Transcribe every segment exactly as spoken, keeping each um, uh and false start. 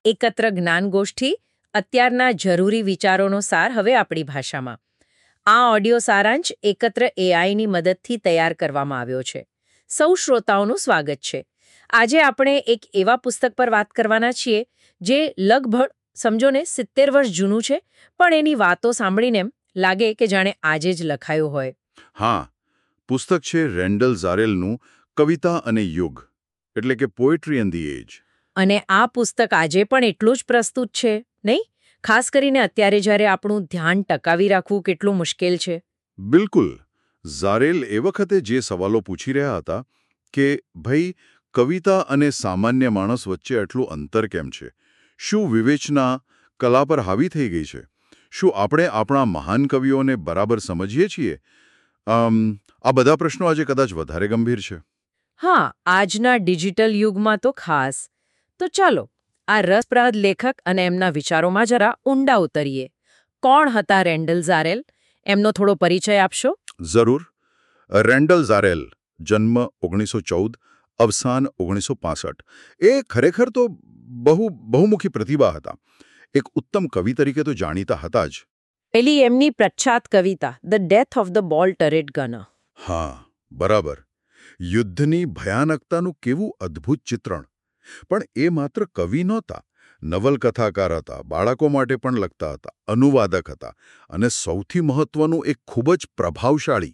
એકત્ર જ્ઞાનગોષ્ઠી, અત્યારના જરૂરી વિચારોનો સાર હવે આપણી ભાષામાં. આ ઓડિયો સારાંશ એકત્ર એઆઈની મદદથી તૈયાર કરવામાં આવ્યો છે. સૌ શ્રોતાઓનું સ્વાગત છે. આજે આપણે એક એવા પુસ્તક પર વાત કરવાના છીએ જે લગભગ સમજો ને સિત્તેર વર્ષ જૂનું છે, પણ એની વાતો સાંભળીને એમ લાગે કે જાણે આજે જ લખાયું હોય. હા, પુસ્તક છે રેન્ડલ ઝારેલનું કવિતા અને યુગ, એટલે કે પોએટ્રી એન્ડ ધી એજ. અને આ પુસ્તક આજે પણ એટલું જ પ્રસ્તુત છે, નહીં? ખાસ કરીને અત્યારે જ્યારે આપણું ધ્યાન ટકાવી રાખવું કેટલું મુશ્કેલ છે. બિલકુલ. ઝારેલ એ વખતે જે સવાલો પૂછી રહ્યા હતા કે ભાઈ, કવિતા અને સામાન્ય માણસ વચ્ચે આટલું અંતર કેમ છે? શું વિવેચના કલા પર હાવી થઈ ગઈ છે? શું આપણે આપણા મહાન કવિઓને બરાબર સમજીએ છીએ? અમ આ બધા પ્રશ્નો આજે કદાચ વધારે ગંભીર છે. હા, આજના ડિજિટલ યુગમાં તો ખાસ. તો ચાલો આ રસપ્રદ લેખક અને એમના વિચારોમાં જરા ઊંડા ઉતરીએ. કોણ હતા રેન્ડલ ઝારેલ? એમનો થોડો પરિચય આપશો? જરૂર. રેન્ડલ ઝારેલ, જન્મ ઓગણીસો ચૌદ, અવસાન ઓગણીસો પાસઠ. એ ખરેખર તો બહુ બહુમુખી પ્રતિભા હતા. એક ઉત્તમ કવિ તરીકે તો જાણીતા હતા જ. પેલી એમની પ્રખ્યાત કવિતા the death of the ball turret gunner. હા, બરાબર. યુદ્ધની ભયાનકતાનું કેવું અદ્ભુત ચિત્રણ. પણ એ માત્ર કવિ નહોતા, નવલકથાકાર હતા, બાળકો માટે પણ લખતા હતા, અનુવાદક હતા અને સૌથી મહત્વનું એક ખૂબ જ પ્રભાવશાળી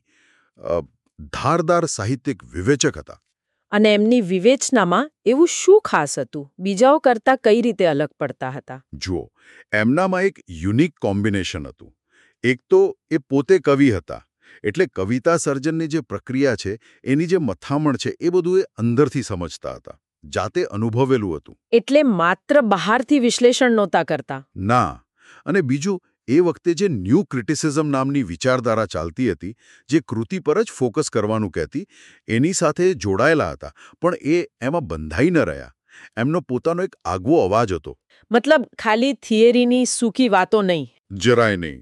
ધારદાર સાહિત્યિક વિવેચક હતા. અને એમની વિવેચનામાં એવું શું ખાસ હતું? બીજાઓ કરતાં કઈ રીતે અલગ પડતા હતા? જુઓ, એમનામાં એક યુનિક કોમ્બિનેશન હતું. એક તો એ પોતે કવિ હતા, એટલે કવિતા સર્જનની જે પ્રક્રિયા છે, એની જે મથામણ છે, એ બધું એ અંદરથી સમજતા હતા, જાતે અનુભવેલું હતું. એટલે માત્ર બહારથી વિશ્લેષણ નહોતા કરતા. ના. અને બીજું, એ વખતે જે ન્યૂ ક્રિટિસિઝમ નામની વિચારધારા ચાલતી હતી, જે કૃતિ પર જ ફોકસ કરવાનું કહેતી, એની સાથે જોડાયેલા હતા, પણ એ એમાં બંધાઈ ન રહ્યા. એમનો પોતાનો એક આગવો અવાજ હતો. મતલબ ખાલી થિયરીની સૂકી વાતો નહીં. જરાય નહીં.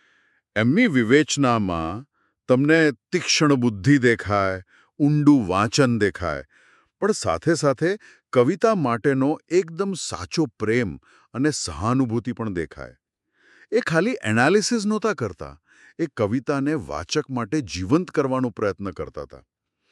એમની વિવેચનામાં તમને તીક્ષ્ણ બુદ્ધિ દેખાય, ઊંડું વાંચન દેખાય, પણ સાથે સાથે કવિતા માટેનો એકદમ સાચો પ્રેમ અને સહાનુભૂતિ પણ દેખાય. એ ખાલી એનાલિસિસ નહોતા કરતા, એ કવિતાને વાચક માટે જીવંત કરવાનો પ્રયત્ન કરતા હતા.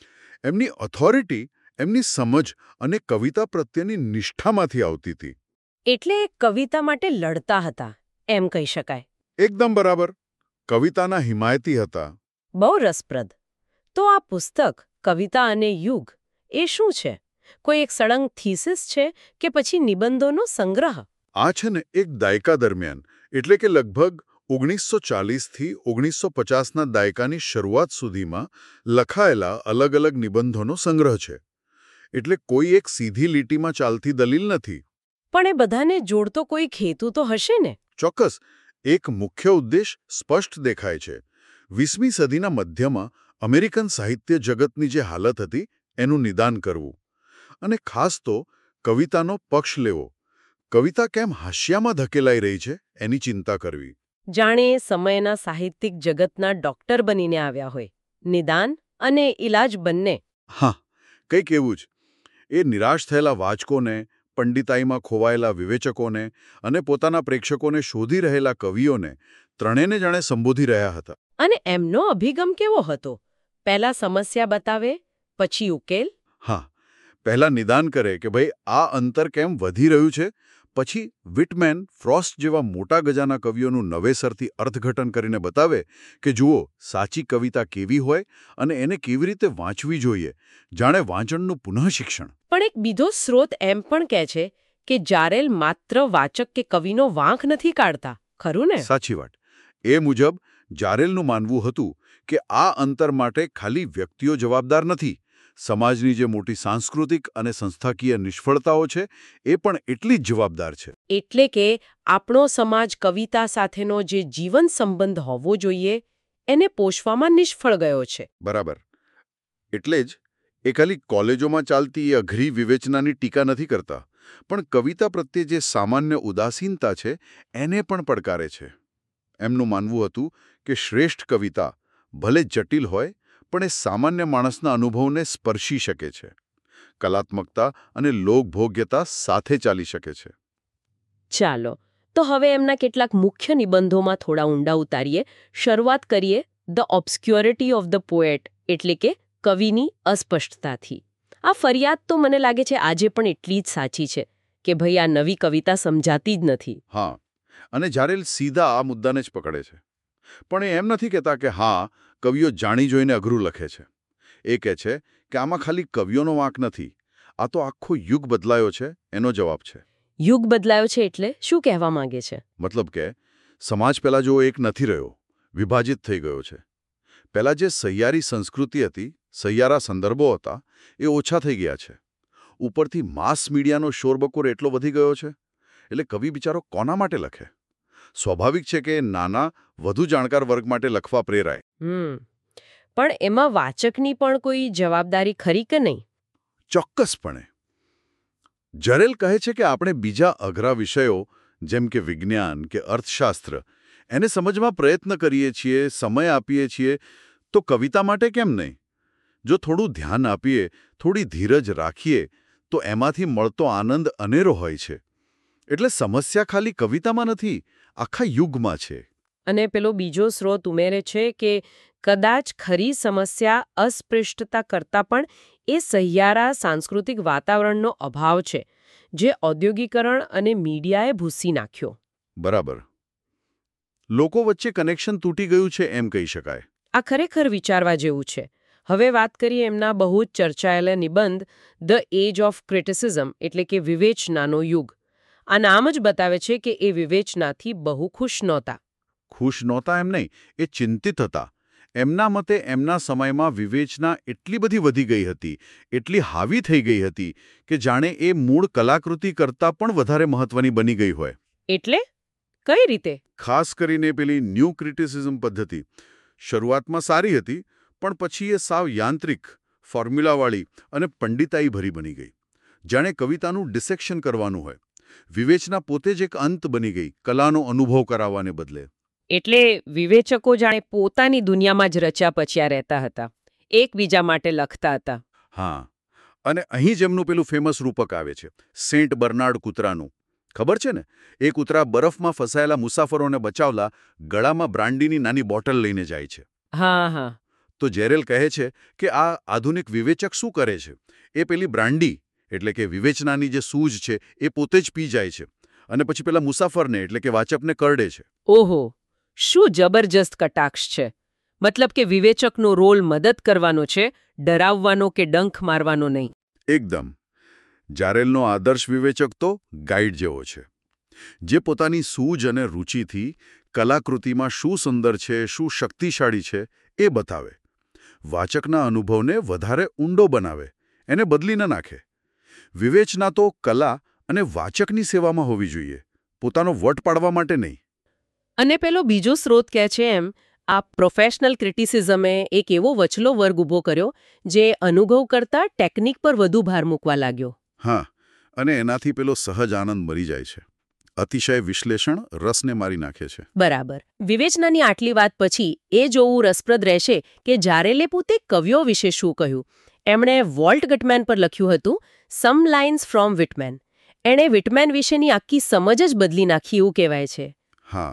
એમની ઓથોરિટી, એમની સમજ અને કવિતા પ્રત્યેની નિષ્ઠામાંથી આવતી હતી. એટલે કવિતા માટે લડતા હતા, એમ કહી શકાય. એકદમ બરાબર. કવિતાના હિમાયતી હતા. બહુ રસપ્રદ. તો આ પુસ્તક કવિતા અને યુગ એ શું છે? કોઈ એક સળંગ થીસિસ છે કે પછી નિબંધોનો સંગ્રહ? આ છે ને એક દાયકા દરમિયાન, એટલે કે લગભગ ઓગણીસો ચાલીસથી ઓગણીસો પચાસના દાયકાની શરૂઆત સુધીમાં લખાયેલા અલગ અલગ નિબંધોનો સંગ્રહ છે. એટલે કોઈ એક સીધી લીટીમાં ચાલતી દલીલ નથી. પણ એ બધાને જોડતો કોઈ હેતુ તો હશે ને? ચોક્કસ. એક મુખ્ય ઉદ્દેશ સ્પષ્ટ દેખાય છે. વીસમી સદીના મધ્યમાં અમેરિકન સાહિત્ય જગતની જે હાલત હતી, એનું નિદાન કરવું. અને ખાસ તો કવિતાનો પક્ષ લેવો. કવિતા કેમ હાસ્યામાં ધકેલાઈ રહી છે, એની ચિંતા કરવી. જાણે સમયના સાહિત્યિક જગતના ડોક્ટર બનીને આવ્યા હોય. નિદાન અને ઇલાજ બંને. હા, કંઈક એવું જ. એ નિરાશ થયેલા વાચકોને, પંડિતાઈમાં ખોવાયેલા વિવેચકોને અને પોતાના પ્રેક્ષકોને શોધી રહેલા કવિઓને ત્રણેયને જાણે સંબોધી રહ્યા હતા. અને એમનો અભિગમ કેવો હતો? પહેલા સમસ્યા બતાવે, પછી ઉકેલ? હા, પહેલા નિદાન કરે કે ભાઈ આ અંતર કેમ વધી રહ્યું છે, પછી વિટમેન, ફ્રોસ્ટ જેવા મોટા ગજાના કવિઓનું નવેસરથી અર્થઘટન કરીને બતાવે કે જુઓ, સાચી કવિતા કેવી હોય અને એને કેવી રીતે વાંચવી જોઈએ, જાણે વાંચનનું પુનઃશિક્ષણ. પણ એક બીજો સ્રોત એમ પણ કહે છે કે ઝારેલ માત્ર વાચક કે કવિનો વાંક નથી કાઢતા, ખરું ને? સાચી વાત. એ મુજબ ઝારેલનું માનવું હતું કે આ અંતર માટે ખાલી વ્યક્તિઓ જવાબદાર નથી. સમાજની જે મોટી સાંસ્કૃતિક અને સંસ્થાકીય નિષ્ફળતાઓ છે, એ પણ એટલી જ જવાબદાર છે. એટલે કે આપણો સમાજ કવિતા સાથેનો જે જીવન સંબંધ હોવો જોઈએ, એને પોષવામાં નિષ્ફળ ગયો છે. બરાબર. એટલે જ એ ખાલી કોલેજોમાં ચાલતી એ અઘરી વિવેચનાની ટીકા નથી કરતા, પણ કવિતા પ્રત્યે જે સામાન્ય ઉદાસીનતા છે, એને પણ પડકારે છે. એમનું માનવું હતું કે શ્રેષ્ઠ કવિતા ભલે જટિલ હોય, પણ એ સામાન્ય માણસના અનુભવને સ્પર્શી શકે છે. કલાત્મકતા અને લોકભોગ્યતા સાથે ચાલી શકે છે. ચાલો તો હવે એમના કેટલાક મુખ્ય નિબંધોમાં થોડા ઊંડા ઉતારીએ. શરૂઆત કરીએ the obscurity of the poet એટલે કે કવિની અસ્પષ્ટતાથી. આ ફરિયાદ તો મને લાગે છે આજે પણ એટલી જ સાચી છે કે ભાઈ આ નવી કવિતા સમજાતી જ નથી. હા, અને જ્યારે સીધા આ મુદ્દાને જ પકડે છે. પણ એ એમ નથી કહેતા કે હા કવિઓ જાણી જોઈને અઘરું લખે છે. એ કહે છે કે આમાં ખાલી કવિઓનો વાંક નથી, આ તો આખો યુગ બદલાયો છે એનો જવાબ છે. યુગ બદલાયો છે એટલે શું કહેવા માંગે છે? મતલબ કે સમાજ પહેલા જો એક નથી રહ્યો, વિભાજિત થઈ ગયો છે. પહેલા જે સહિયારી સંસ્કૃતિ હતી, સહિયારા સંદર્ભો હતા, એ ઓછા થઈ ગયા છે. ઉપરથી માસ મીડિયાનો શોરબકોર એટલો વધી ગયો છે. એટલે કવિ બિચારો કોના માટે લખે? સ્વાભાવિક છે કે નાના વધુ જાણકાર વર્ગ માટે લખવા પ્રેરાય. હમ પણ એમાં વાચકની પણ કોઈ જવાબદારી ખરી કે નહીં? ચોક્કસપણે. જરેલ કહે છે કે આપણે બીજા અઘરા વિષયો જેમ કે વિજ્ઞાન કે અર્થશાસ્ત્ર એને સમજવા પ્રયત્ન કરીએ છીએ, સમય આપીએ છીએ, તો કવિતા માટે કેમ નહીં? જો થોડું ધ્યાન આપીએ, થોડી ધીરજ રાખીએ, તો એમાંથી મળતો આનંદ અનેરો હોય છે. એટલે સમસ્યા ખાલી કવિતામાં નથી, આખા યુગમાં છે. અને પેલો બીજો સ્રોત ઉમેરે છે કે કદાચ ખરી સમસ્યા અસ્પૃશ્યતા કરતાં પણ એ સહિયારા સાંસ્કૃતિક વાતાવરણનો અભાવ છે, જે ઔદ્યોગિકરણ અને મીડિયાએ ભૂંસી નાખ્યો. બરાબર. લોકો વચ્ચે કનેક્શન તૂટી ગયું છે એમ કહી શકાય. આ ખરેખર વિચારવા જેવું છે. હવે વાત કરીએ એમના બહુ જ ચર્ચાયેલા નિબંધ ધ એજ ઓફ ક્રિટિસિઝમ એટલે કે વિવેચનાનો યુગ. આ નામ જ બતાવે છે કે એ વિવેચનાથી બહુ ખુશ નહોતા. ખુશ નહોતા એમ નહીં, એ ચિંતિત હતા. એમના મતે એમના સમયમાં વિવેચના એટલી બધી વધી ગઈ હતી, એટલી હાવી થઈ ગઈ હતી કે જાણે એ મૂળ કલાકૃતિ કરતાં પણ વધારે મહત્વની બની ગઈ હોય. એટલે કઈ રીતે? ખાસ કરીને પેલી ન્યૂ ક્રિટિસિઝમ પદ્ધતિ શરૂઆતમાં સારી હતી, પણ પછી એ સાવ યાંત્રિક, ફોર્મ્યુલાવાળી અને પંડિતાઈ ભરી બની ગઈ. જાણે કવિતાનું ડિસેક્શન કરવાનું હોય. વિવેચના પોતે જ એક અંત બની ગઈ, કલાનો અનુભવ કરાવવાને બદલે. એટલે વિવેચકો જાણે પોતાની દુનિયામાં જ રચ્યા પચ્યા રહેતા હતા, એકબીજા માટે લખતા હતા. હા, અને અહીં જ એમનું પેલું ફેમસ રૂપક આવે છે, સેન્ટ બર્નાર્ડ કૂતરાનું. ખબર છે ને, એ કૂતરા બરફમાં ફસાયેલા મુસાફરોને બચાવલા ગળામાં બ્રાન્ડીની નાની બોટલ લઈને જાય છે. હા હા તો જેરેલ કહે છે કે આ આધુનિક વિવેચક શું કરે છે? એ પેલી બ્રાન્ડી એટલે કે વિવેચનાની જે સૂઝ છે એ પોતે જ પી જાય છે અને પછી પેલા મુસાફરને એટલે કે વાચકને કરડે છે. ઓહો, શું જબરજસ્ત કટાક્ષ છે! મતલબ કે વિવેચકનો રોલ મદદ કરવાનો છે, ડરાવવાનો કે ડંખ મારવાનો નહીં. એકદમ. જારેલનો આદર્શ વિવેચક તો ગાઈડ જેવો છે, જે પોતાની સૂઝ અને રુચિથી કલાકૃતિમાં શું સુંદર છે, શું શક્તિશાળી છે એ બતાવે. વાચકના અનુભવને વધારે ઊંડો બનાવે, એને બદલી ન નાખે. વિવેચના તો કલા અને વાચકની સેવામાં હોવી જોઈએ, પોતાનો વટ પાડવા માટે નહીં. અને પેલો બીજો સ્રોત કહે છે એમ આ પ્રોફેશનલ ક્રિટિસિઝમે એક એવો વચલો વર્ગ ઊભો કર્યો જે અનુભવ કરતાં ટેકનિક પર વધુ ભાર મૂકવા લાગ્યો. હા, અને એનાથી પેલો સહજ આનંદ મરી જાય છે. અતિશય વિશ્લેષણ રસને મારી નાખે છે. બરાબર. વિવેચનાની આટલી વાત પછી એ જોવું રસપ્રદ રહેશે કે જારેલે પોતે કવિઓ વિશે શું કહ્યું. એમણે વોલ્ટ વિટમેન પર લખ્યું હતું સમ લાઇન્સ ફ્રોમ વિટમેન. એણે વિટમેન વિશેની આખી સમજ જ બદલી નાખી એવું કહેવાય છે. હા,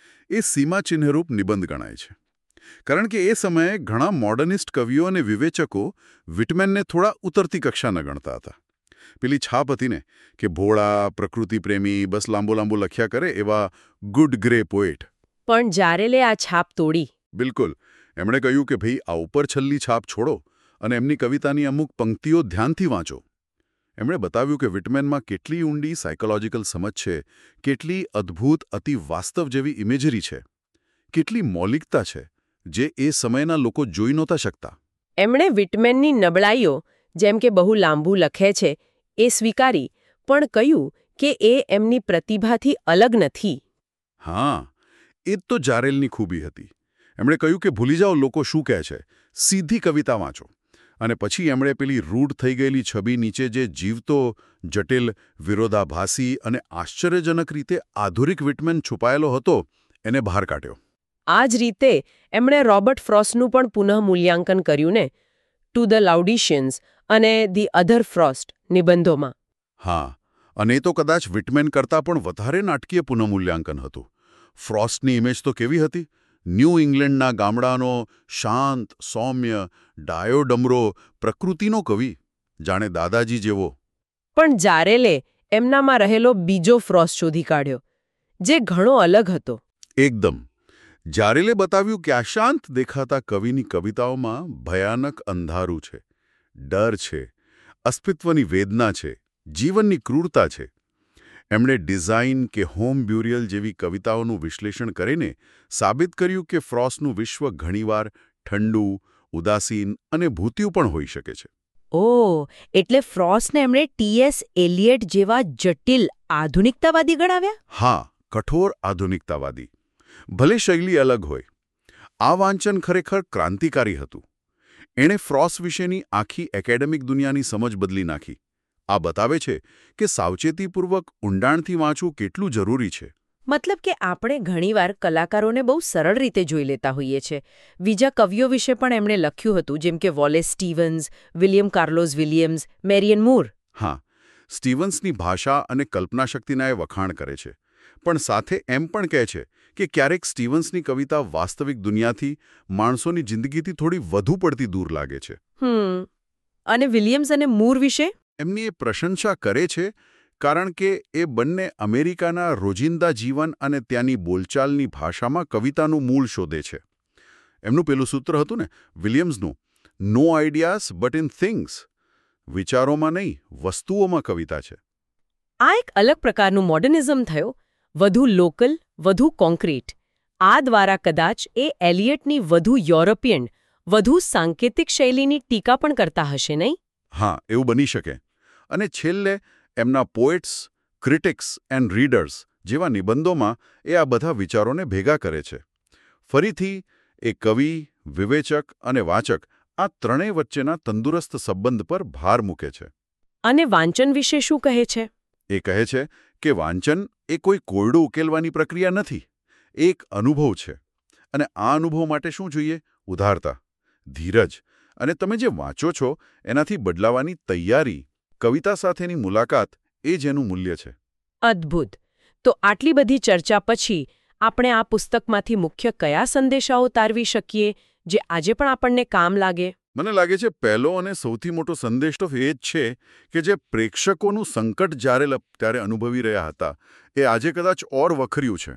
એ સીમાચિહ્નરૂપ નિબંધ ગણાય છે. કારણ કે એ સમયે ઘણા મોડર્નિસ્ટ કવિઓ અને વિવેચકો વિટમેનને થોડા ઉતરતી કક્ષાના ગણતા હતા. પેલી છાપ હતી ને કે ભોળા, પ્રકૃતિ પ્રેમી, બસ લાંબો લાંબો લખ્યા કરે એવા ગુડ ગ્રે પોએટ. પણ જારેલે આ છાપ તોડી. બિલકુલ. એમણે કહ્યું કે ભાઈ આ ઉપર છલ્લી છાપ છોડો અને એમની કવિતાની અમુક પંક્તિઓ ધ્યાનથી વાંચો. એમણે બતાવ્યું કે વિટમેનમાં કેટલી ઊંડી સાયકોલોજીકલ સમજ છે, કેટલી અદ્ભુત અતિ વાસ્તવ જેવી ઇમેજરી છે, કેટલી મૌલિકતા છે જે એ સમયના લોકો જોઈ નહોતા શકતા. એમણે વિટમેનની નબળાઈઓ જેમ કે બહુ લાંબુ લખે છે એ સ્વીકારી, પણ કહ્યું કે એ એમની પ્રતિભાથી અલગ નથી. હા, એ તો જારેલની ખૂબી હતી. એમણે કહ્યું કે ભૂલી જાઓ લોકો શું કહે છે, સીધી કવિતા વાંચો. અને પછી એમણે પેલી રૂઢ થઈ ગયેલી છબી નીચે જે જીવતો, જટિલ, વિરોધાભાસી અને આશ્ચર્યજનક રીતે આધુનિક વિટમેન છુપાયેલો હતો એને બહાર કાઢ્યો. આ જ રીતે એમણે રોબર્ટ ફ્રોસ્ટનું પણ પુનઃ મૂલ્યાંકન કર્યું ને, ટુ ધ લાઉડિશિયન્સ અને ધી અધર ફ્રોસ્ટ નિબંધોમાં. હા, અને એ તો કદાચ વિટમેન કરતાં પણ વધારે નાટકીય પુનઃમૂલ્યાંકન હતું. ફ્રોસ્ટની ઇમેજ તો કેવી હતી? ન્યૂ ઇંગ્લેન્ડના ગામડાનો શાંત, સૌમ્ય, ડાયો ડમરો, પ્રકૃતિનો કવિ, જાણે દાદાજી જેવો. પણ જારેલે એમનામાં રહેલો બીજો ફ્રોસ્ટ શોધી કાઢ્યો, જે ઘણો અલગ હતો. એકદમ. જારેલે બતાવ્યું કે આ શાંત દેખાતા કવિની કવિતાઓમાં ભયાનક અંધારું છે, ડર છે, અસ્તિત્વની વેદના છે, જીવનની ક્રૂરતા છે. એમણે ડિઝાઇન કે હોમ બ્યુરિયલ જેવી કવિતાઓનું વિશ્લેષણ કરીને સાબિત કર્યું કે ફ્રોસ્ટનું વિશ્વ ઘણીવાર ઠંડુ, ઉદાસીન અને ભૂતિયું પણ હોઈ શકે છે. ઓહ, એટલે ફ્રોસ્ટને એમણે ટી એસ એલિયટ જેવા જટિલ આધુનિકતાવાદી ગણાવ્યા? હા, કઠોર આધુનિકતાવાદી. ભલે શૈલી અલગ હોય. આ વાંચન ખરેખર ક્રાંતિકારી હતું. એણે ફ્રોસ્ટ વિશેની આખી એકેડેમિક દુનિયાની સમજ બદલી નાખી. આ બતાવે છે કે સાવચેતીપૂર્વક ઊંડાણથી વાંચવું કેટલું જરૂરી છે. મતલબ કે આપણે ઘણીવાર કલાકારોને બહુ સરળ રીતે જોઈ લેતા હોઈએ છીએ. બીજા કવિઓ વિશે પણ એમણે લખ્યું હતું, જેમ કે Wallace Stevens, William Carlos Williams, Marianne Moore. હા, સ્ટીવન્સની ભાષા અને કલ્પનાશક્તિના એ વખાણ કરે છે. પણ સાથે એમ પણ કહે છે કે ક્યારેક સ્ટીવન્સની કવિતા વાસ્તવિક દુનિયાથી, માણસોની જિંદગીથી થોડી વધુ પડતી દૂર લાગે છે. હમ અને વિલિયમ્સ અને મૂર વિશે? એમની એ પ્રશંસા કરે છે કારણ કે એ બંને અમેરિકાના રોજિંદા જીવન અને ત્યાંની બોલચાલની ભાષામાં કવિતાનું મૂળ શોધે છે. એમનું પેલું સૂત્ર હતું ને વિલિયમ્સનું, no ideas but in things. વિચારોમાં નહીં, વસ્તુઓમાં કવિતા છે. આ એક અલગ પ્રકારનું મોડર્નિઝમ થયો, વધુ લોકલ, વધુ કોન્ક્રીટ. આ દ્વારા કદાચ એ એલિયટની વધુ યુરોપિયન, વધુ સાંકેતિક શૈલીની ટીકા પણ કરતા હશે, નહીં? હા, એવું બની શકે. અને છેલ્લે એમના પોએટ્સ, ક્રિટિક્સ એન્ડ રીડર્સ જેવા નિબંધોમાં એ આ બધા વિચારોને ભેગા કરે છે. ફરીથી એ કવિ, વિવેચક અને વાચક આ ત્રણેય વચ્ચેના તંદુરસ્ત સંબંધ પર ભાર મૂકે છે. અને વાંચન વિશે શું કહે છે? એ કહે છે કે વાંચન એ કોઈ કોયડું ઉકેલવાની પ્રક્રિયા નથી. એ એક અનુભવ છે. અને આ અનુભવ માટે શું જોઈએ? ઉદારતા, ધીરજ અને તમે જે વાંચો છો એનાથી બદલાવાની તૈયારી. કવિતા સાથેની મુલાકાત એ જ એનું મૂલ્ય છે. અદ્ભુત. તો આટલી બધી ચર્ચા પછી આપણે આ પુસ્તકમાંથી મુખ્ય કયા સંદેશાઓ તારવી શકીએ જે આજે પણ આપણને કામ લાગે? મને લાગે છે પહેલો અને સૌથી મોટો સંદેશ તો એ જ છે કે જે પ્રેક્ષકોનું સંકટ જ્યારે ત્યારે અનુભવી રહ્યા હતા એ આજે કદાચ ઓર વખર્યું છે.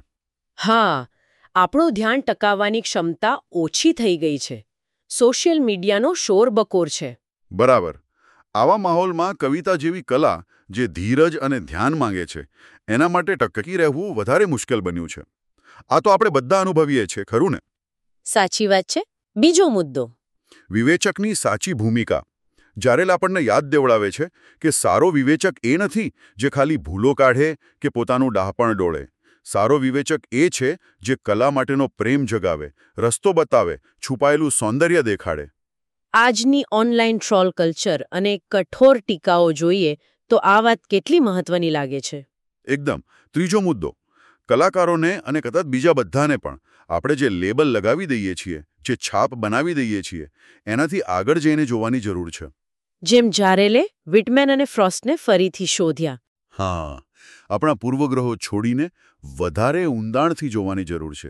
હા, આપણું ધ્યાન ટકાવવાની ક્ષમતા ઓછી થઈ ગઈ છે. સોશિયલ મીડિયાનો શોરબકોર છે. બરાબર. આવા માહોલમાં કવિતા જેવી કલા જે ધીરજ અને ધ્યાન માંગે છે એના માટે ટકી રહેવું વધારે મુશ્કેલ બન્યું છે. આ તો આપણે બધા અનુભવીએ છીએ, ખરું ને? સાચી વાત છે. બીજો મુદ્દો, વિવેચકની સાચી ભૂમિકા. જ્યારે આપણને યાદ દેવડાવે છે કે સારો વિવેચક એ નથી જે ખાલી ભૂલો કાઢે કે પોતાનું ડહાપણ ડોળે. સારો વિવેચક એ છે જે કલા માટેનો પ્રેમ જગાવે, રસ્તો બતાવે, છુપાયેલું સૌંદર્ય દેખાડે. આજની ઓનલાઈન ટ્રોલ કલ્ચર અને કઠોર ટીકાઓ જોઈએ તો આ વાત કેટલી મહત્વની લાગે છે. એકદમ. ત્રીજો મુદ્દો, કલાકારોને અને કદાચ બીજા બધાને પણ આપણે જે લેબલ લગાવી દઈએ છીએ, જે છાપ બનાવી દઈએ છીએ, એનાથી આગળ જઈને જોવાની જરૂર છે. જેમ જારેલે વિટમેન અને ફ્રોસ્ટને ફરીથી શોધ્યા. હા, આપણા પૂર્વગ્રહો છોડીને વધારે ઊંડાણથી જોવાની જરૂર છે.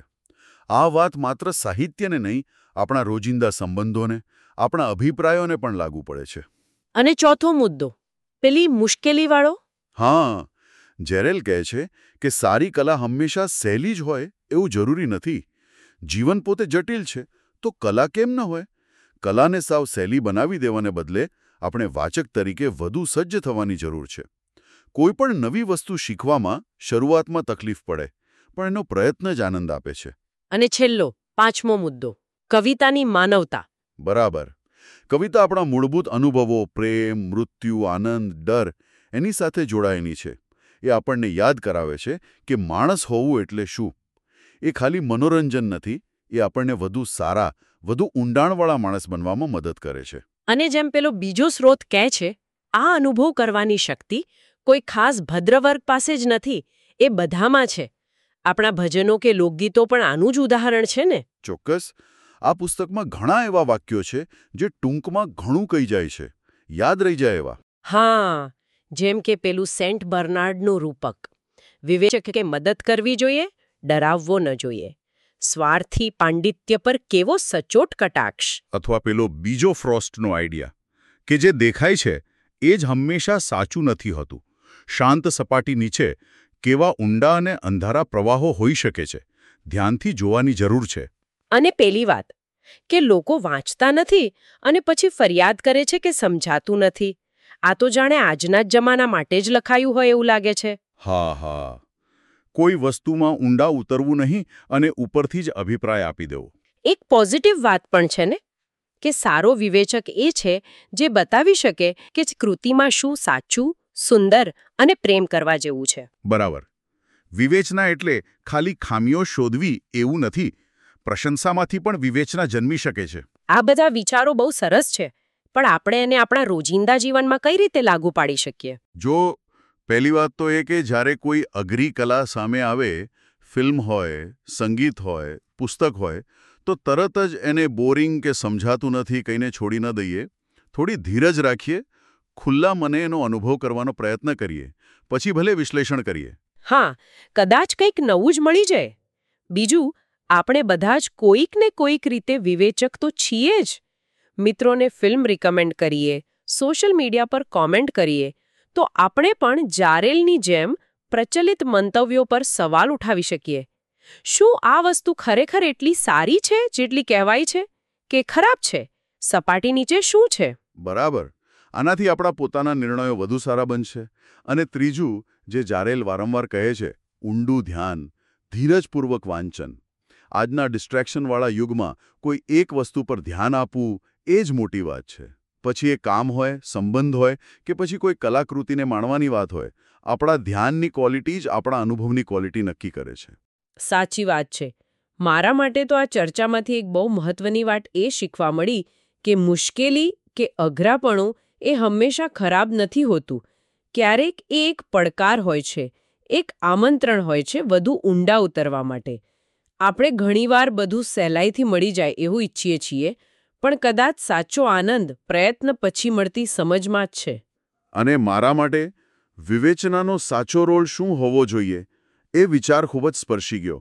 આ વાત માત્ર સાહિત્યને નહીં, આપણા રોજિંદા સંબંધોને, આપણા અભિપ્રાયોને પણ લાગુ પડે છે. અને ચોથો મુદ્દો, પેલી મુશ્કેલીવાળો. હા, જેરેલ કહે છે કે સારી કલા હંમેશા સહેલી જ હોય એવું જરૂરી નથી. જીવન પોતે જટિલ છે, તો કલા કેમ ન હોય? કલાને સાવ સહેલી બનાવી દેવાને બદલે આપણે વાચક તરીકે વધુ સજ્જ થવાની જરૂર છે. કોઈ પણ નવી વસ્તુ શીખવામાં શરૂઆતમાં તકલીફ પડે, પણ એનો પ્રયત્ન જ આનંદ આપે છે. અને છેલ્લો, પાંચમો મુદ્દો, કવિતાની માનવતા. બરાબર. કવિતા આપણા મૂળભૂત અનુભવો, પ્રેમ, મૃત્યુ, આનંદ, ડર એની સાથે જોડાયેલી છે. એ આપણને યાદ કરાવે છે કે માણસ હોવું એટલે શું. એ ખાલી મનોરંજન નથી, એ આપણને વધુ સારા, વધુ ઊંડાણવાળા માણસ બનવામાં મદદ કરે છે. અને જેમ પેલો બીજો સ્રોત કહે છે, આ અનુભવ કરવાની શક્તિ કોઈ ખાસ ભદ્રવર્ગ પાસે જ નથી, એ બધામાં છે. આપણા ભજનો કે લોકગીતો પણ આનું જ ઉદાહરણ છે ને? ચોક્કસ. આ પુસ્તકમાં ઘણા એવા વાક્યો છે જે ટૂંકમાં ઘણું કહી જાય છે, યાદ રહી જાય એવા. હા, જેમ કે પેલું સેન્ટ બર્નાર્ડનું રૂપક. વિવેચકે મદદ કરવી જોઈએ, ડરાવવો ન જોઈએ. સ્વાર્થી પાંડિત્ય પર કેવો સચોટ કટાક્ષ. અથવા પેલો બીજો ફ્રોસ્ટનો આઈડિયા કે જે દેખાય છે એ જ હંમેશા સાચું નથી હોતું. શાંત સપાટી નીચે કેવા ઊંડા અને અંધારા પ્રવાહો હોઈ શકે છે, ધ્યાનથી જોવાની જરૂર છે. અને પેલી વાત કે લોકો વાંચતા નથી અને પછી ફરિયાદ કરે છે કે સમજાતું નથી. આ તો જાણે આજના જ જમાના માટે જ લખાયું હોય એવું લાગે છે. હા હા કોઈ વસ્તુમાં ઊંડા ઉતરવું નહીં અને ઉપરથી જ અભિપ્રાય આપી દેવો. એક પોઝિટિવ વાત પણ છે ને કે સારો વિવેચક એ છે જે બતાવી શકે કે કૃતિમાં શું સાચું, સુંદર અને પ્રેમ કરવા જેવું છે. બરાબર. વિવેચના એટલે ખાલી ખામીઓ શોધવી એવું નથી. પ્રશંસામાંથી પણ વિવેચના જન્મી શકે છે. આ બધા વિચારો બહુ સરસ છે, પણ આપણે એને આપણા રોજિંદા જીવનમાં કઈ રીતે લાગુ પાડી શકીએ? જો પહેલી વાત તો એ કે જ્યારે કોઈ અઘરી કલા સામે આવે, ફિલ્મ હોય, સંગીત હોય, પુસ્તક હોય, તો તરત જ એને બોરિંગ કે સમજાતું નથી કહીને છોડી ન દઈએ. થોડી ધીરજ રાખીએ, ખુલ્લા મને એનો અનુભવ કરવાનો પ્રયત્ન કરીએ, પછી ભલે વિશ્લેષણ કરીએ. હા, કદાચ કંઈક નવું જ મળી જાય. બીજું, આપણે બધા જ કોઈક ને કોઈક રીતે વિવેચક તો છીએ જ. મિત્રોને ફિલ્મ રિકમેન્ડ કરીએ, સોશિયલ મીડિયા પર કોમેન્ટ કરીએ, તો આપણે પણ જારેલની જેમ પ્રચલિત મંતવ્યો પર સવાલ ઉઠાવી શકીએ. શું આ વસ્તુ ખરેખર એટલી સારી છે જેટલી કહેવાય છે કે ખરાબ છે? સપાટી નીચે શું છે? બરાબર. આનાથી આપણા પોતાના નિર્ણયો વધુ સારા બનશે. અને ત્રીજું, જે જારેલ વારંવાર કહે છે, ઊંડું ધ્યાન, ધીરજપૂર્વક વાંચન. આજના ડિસ્ટ્રેક્શનવાળા યુગમાં કોઈ એક વસ્તુ પર ધ્યાન આપવું એ જ મોટી વાત છે. પછી એ કામ હોય, સંબંધ હોય કે પછી કોઈ કલાકૃતિને માણવાની વાત હોય, આપણા ધ્યાનની ક્વોલિટી જ આપણા અનુભવની ક્વોલિટી નક્કી કરે છે. સાચી વાત છે. મારા માટે તો આ ચર્ચામાંથી એક બહુ મહત્વની વાત એ શીખવા મળી કે મુશ્કેલી કે અઘરાપણું એ હંમેશા ખરાબ નથી હોતું. ક્યારેક એ એક પડકાર હોય છે, એક આમંત્રણ હોય છે વધુ ઊંડા ઉતરવા માટે. આપણે ઘણીવાર બધું સહેલાઈથી મળી જાય એવું ઈચ્છીએ છીએ, પણ કદાચ સાચો આનંદ પ્રયત્ન પછી મળતી સમજમાં જ છે. અને મારા માટે વિવેચનાનો સાચો રોલ શું હોવો જોઈએ એ વિચાર ખૂબ જ સ્પર્શી ગયો.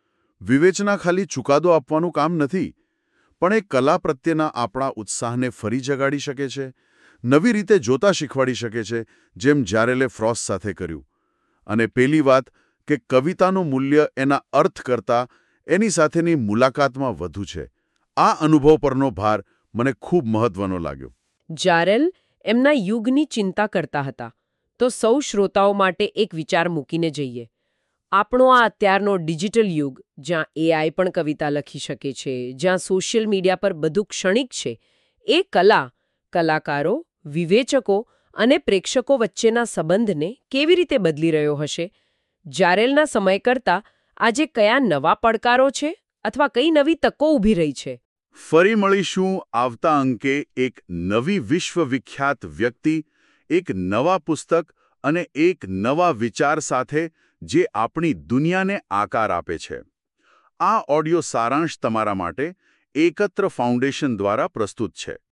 વિવેચના ખાલી ચુકાદો આપવાનું કામ નથી, પણ એ કલા પ્રત્યેના આપણા ઉત્સાહને ફરી જગાડી શકે છે, નવી રીતે જોતા શીખવાડી શકે છે, જેમ જારેલે ફ્રોસ્ટ સાથે કર્યું. અને પેલી વાત કે કવિતાનું મૂલ્ય એના અર્થ કરતાં એની સાથેની મુલાકાતમાં વધુ છે. આ અનુભવ પરનો ભાર મને ખૂબ મહત્વનો લાગ્યો. જારેલ એમના યુગની ચિંતા કરતા હતા, તો સૌ શ્રોતાઓ માટે એક વિચાર મૂકીને જઈએ. આપણો આ અત્યારનો ડિજિટલ યુગ, જ્યાં એઆઈ પણ કવિતા લખી શકે છે, જ્યાં સોશિયલ મીડિયા પર બધું ક્ષણિક છે, એ કલા, કલાકારો, વિવેચકો અને પ્રેક્ષકો વચ્ચેના સંબંધને કેવી રીતે બદલી રહ્યો હશે? જારેલના સમય કરતાં આજે કયા નવા પડકારો છે અથવા કઈ નવી તકો ઊભી રહી છે? ફરી મળીશું આવતા અંકે એક નવી વિશ્વવિખ્યાત વ્યક્તિ, એક નવા પુસ્તક અને એક નવા વિચાર સાથે જે આપણી દુનિયાને આકાર આપે છે. આ ઓડિયો સારાંશ તમારા માટે એકત્ર ફાઉન્ડેશન દ્વારા પ્રસ્તુત છે.